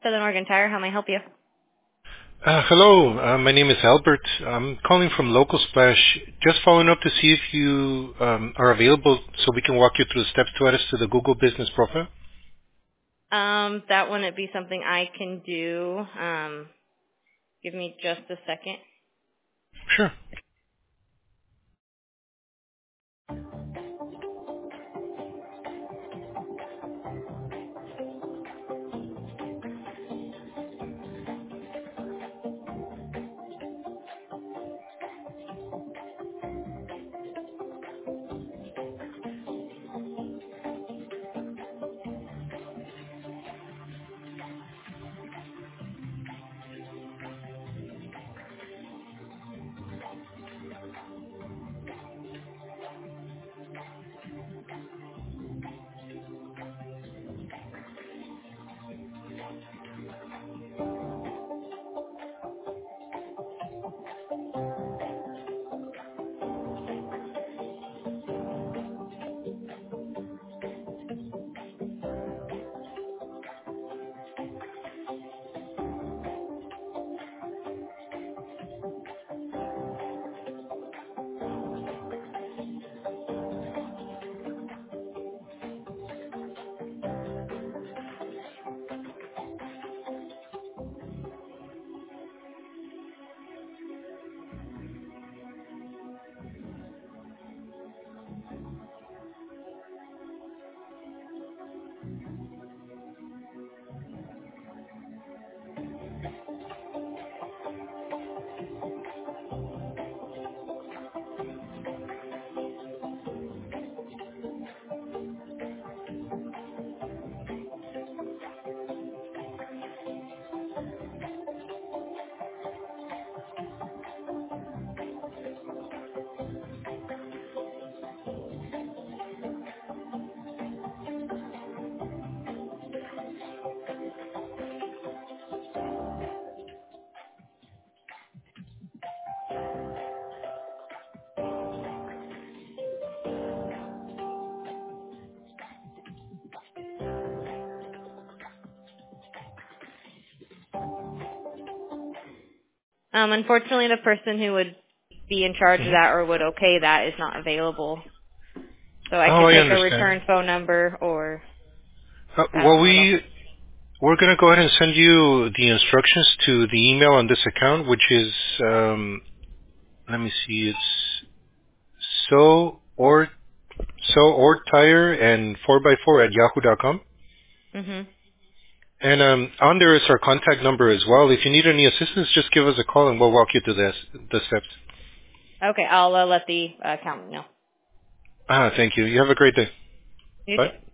Southern Oregon Tire, how may I help you? Hello, my name is Albert. I'm calling from Local Splash. Just following up to see if you are available so we can walk you through the steps to add us to the Google Business Profile. That wouldn't be something I can do. Give me just a second. Sure. Unfortunately, the person who would be in charge of that or would okay that is not available. So I Oh, could I take a understand. return phone number or I Well, don't know. we're going to go ahead and send you the instructions to the email on this account, which is, let me see, it's or tire and 4x4 at yahoo.com. Mhm. And on there is our contact number as well. If you need any assistance, just give us a call and we'll walk you through the steps. Okay, I'll let the accountant know. Thank you. You have a great day. You Bye. too.